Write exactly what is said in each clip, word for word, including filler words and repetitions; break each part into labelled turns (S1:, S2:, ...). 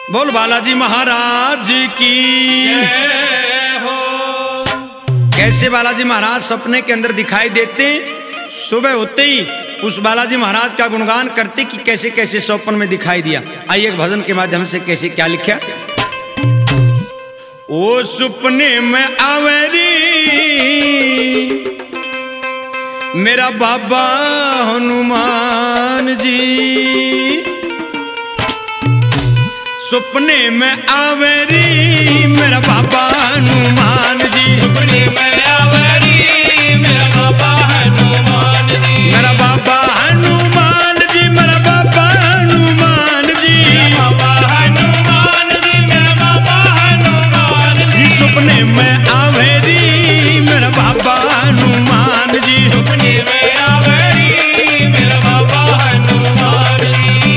S1: बोल बालाजी महाराज की
S2: जय हो।
S1: कैसे बालाजी महाराज सपने के अंदर दिखाई देते, सुबह होते ही उस बालाजी महाराज का गुणगान करते कि कैसे कैसे सपन में दिखाई दिया। आइए एक भजन के माध्यम से कैसे क्या लिखा। ओ सपने में आवेरी मेरा बाबा हनुमान जी, सपने में आवेरी मेरा बाबा हनुमान जी,
S2: सपने में आवेरी मेरा बाबा हनुमान जी,
S1: मेरा बाबा हनुमान जी, मेरा बाबा हनुमान जी,
S2: मेरा बाबा हनुमान जी, मेरा बाबा हनुमान जी,
S1: सपने में आवेरी मेरा बाबा हनुमान जी,
S2: सपने में आवेरी मेरा बाबा हनुमान जी।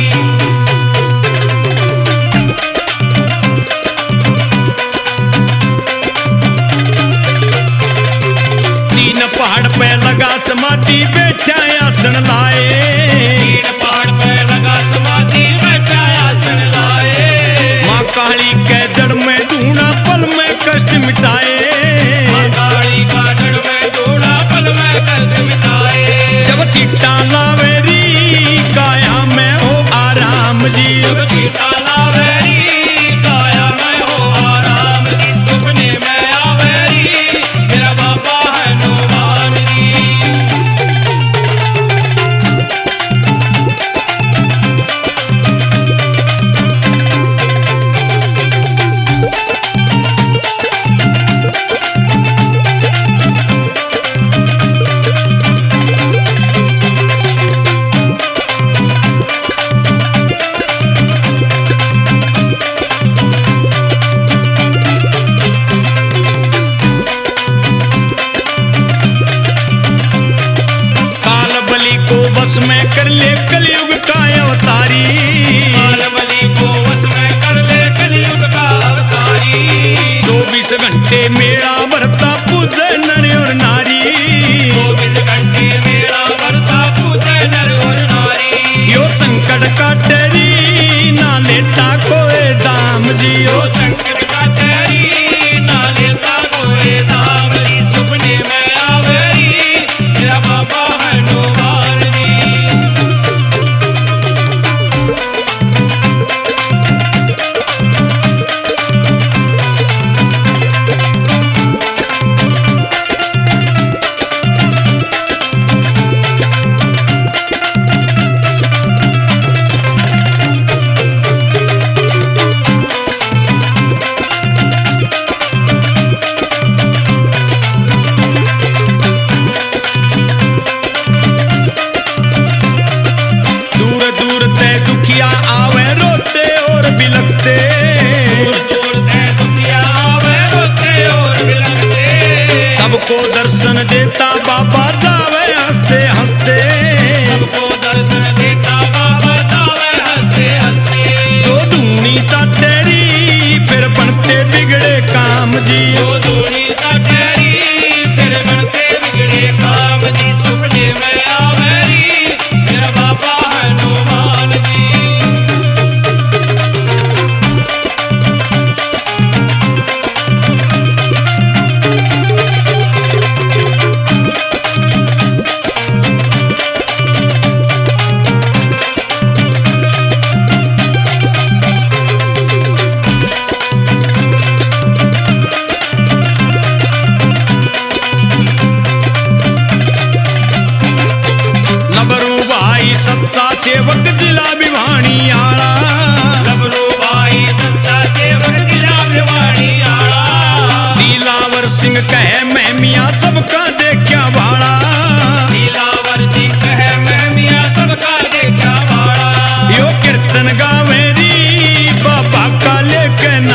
S1: तीन पहाड़ पे लगा समाधि बैठा आसन लाए,
S2: तीन पहाड़ पे लगा समाधि बैठा आसन लाए,
S1: माँ काली के जड़ में ढूंढा पल में कष्ट मिटाए,
S2: माँ काली का जड़ में ढूंढा पल में कष्ट मिटाए,
S1: जब चिट्टा लावेरी काया में हो आराम जी,
S2: जब चिट्टा लावेरी काया में हो आराम जी, सपने में आवेरी मेरा बाबा हनुमान जी।
S1: काल बलि को बस में कर ले कलयुग का अवतारी,
S2: कालबली को वश में कर ले कलयुग का अवतारी,
S1: चौबीस घंटे मेरा भरता पूजे नर और नारी,
S2: चौबीस घंटे मेरा भरता पूजे नर और नारी,
S1: यो संकट काटेरी ना लेता कोई दाम जी,
S2: जो
S1: ओ
S2: संकट का तेरी ना लेता कोई दाम जी, सपने में आवेरी मेरा बाबा हनुमान जी।
S1: दूर दूर ते दुखिया आवे रोते और बिलखते,
S2: दूर दूर से दुखिया आवे रोते और बिलखते,
S1: सबको दर्शन देता बाबा जावे हंसते हंसते,
S2: सबको दर्शन देता बाबा जावे हंसते हंसते,
S1: जो धूनी चाटेरी फिर बनते बिगड़े काम जी,
S2: जो दूनी का तेरी फिर बनते बिगड़े काम जी, सपने में आवेरी मेरा बाबा हनुमान जी।
S1: लबरू भाई सच्चा सेवक जिला भिवानी आला,
S2: लबरू भाई सच्चा सेवक जिला भिवानी आला,
S1: दिलावर सिंह कहे मैं मियाँ सबका देखा भाड़ा,
S2: दिलावर सिंह है मैं मियाँ सबका देखा वाला,
S1: यो कीर्तन गावेरी बाबा का लेके